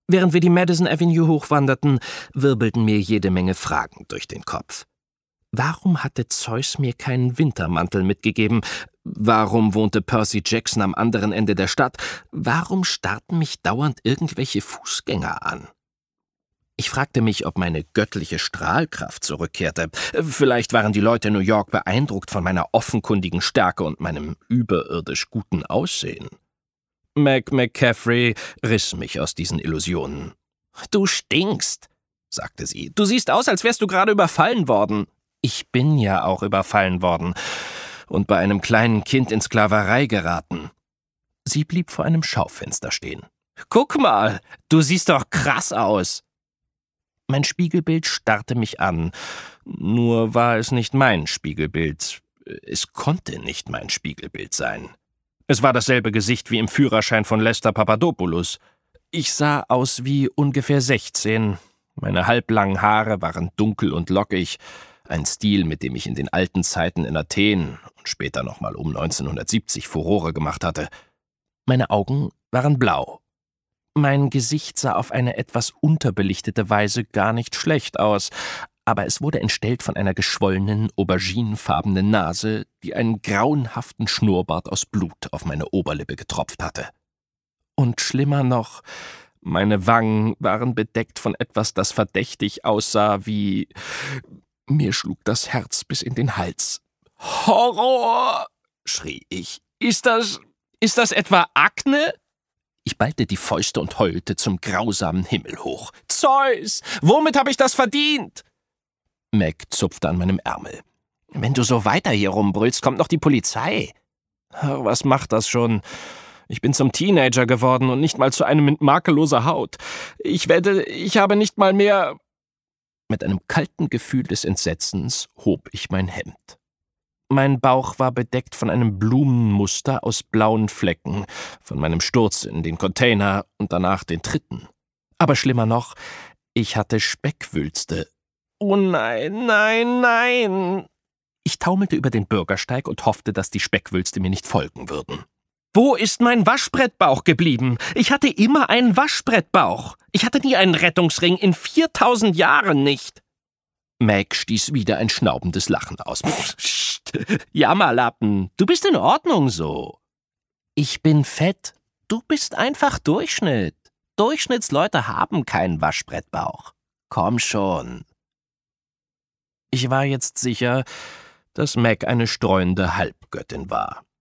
Während wir die Madison Avenue hochwanderten, wirbelten mir jede Menge Fragen durch den Kopf. Warum hatte Zeus mir keinen Wintermantel mitgegeben? Warum wohnte Percy Jackson am anderen Ende der Stadt? Warum starrten mich dauernd irgendwelche Fußgänger an? Ich fragte mich, ob meine göttliche Strahlkraft zurückkehrte. Vielleicht waren die Leute in New York beeindruckt von meiner offenkundigen Stärke und meinem überirdisch guten Aussehen. Meg McCaffrey riss mich aus diesen Illusionen. »Du stinkst«, sagte sie. »Du siehst aus, als wärst du gerade überfallen worden.« »Ich bin ja auch überfallen worden und bei einem kleinen Kind in Sklaverei geraten.« Sie blieb vor einem Schaufenster stehen. »Guck mal, du siehst doch krass aus.« Mein Spiegelbild starrte mich an. Nur war es nicht mein Spiegelbild. Es konnte nicht mein Spiegelbild sein. Es war dasselbe Gesicht wie im Führerschein von Lester Papadopoulos. Ich sah aus wie ungefähr 16. Meine halblangen Haare waren dunkel und lockig. Ein Stil, mit dem ich in den alten Zeiten in Athen und später nochmal um 1970 Furore gemacht hatte. Meine Augen waren blau. Mein Gesicht sah auf eine etwas unterbelichtete Weise gar nicht schlecht aus, aber es wurde entstellt von einer geschwollenen, auberginefarbenen Nase, die einen grauenhaften Schnurrbart aus Blut auf meine Oberlippe getropft hatte. Und schlimmer noch, meine Wangen waren bedeckt von etwas, das verdächtig aussah wie... Mir schlug das Herz bis in den Hals. »Horror!« schrie ich. Ist das etwa Akne?« Ich ballte die Fäuste und heulte zum grausamen Himmel hoch. »Zeus! Womit habe ich das verdient?« Meg zupfte an meinem Ärmel. »Wenn du so weiter hier rumbrüllst, kommt noch die Polizei.« »Was macht das schon? Ich bin zum Teenager geworden und nicht mal zu einem mit makelloser Haut. Ich wette, ich habe nicht mal mehr...« Mit einem kalten Gefühl des Entsetzens hob ich mein Hemd. Mein Bauch war bedeckt von einem Blumenmuster aus blauen Flecken, von meinem Sturz in den Container und danach den Tritten. Aber schlimmer noch, ich hatte Speckwülste. »Oh nein, nein, nein!« Ich taumelte über den Bürgersteig und hoffte, dass die Speckwülste mir nicht folgen würden. »Wo ist mein Waschbrettbauch geblieben? Ich hatte immer einen Waschbrettbauch. Ich hatte nie einen Rettungsring, in 4000 Jahren nicht.« Meg stieß wieder ein schnaubendes Lachen aus. »Psst, Jammerlappen, du bist in Ordnung so.« »Ich bin fett. Du bist einfach Durchschnitt. Durchschnittsleute haben keinen Waschbrettbauch. Komm schon.« Ich war jetzt sicher, dass Meg eine streuende Halbgöttin war.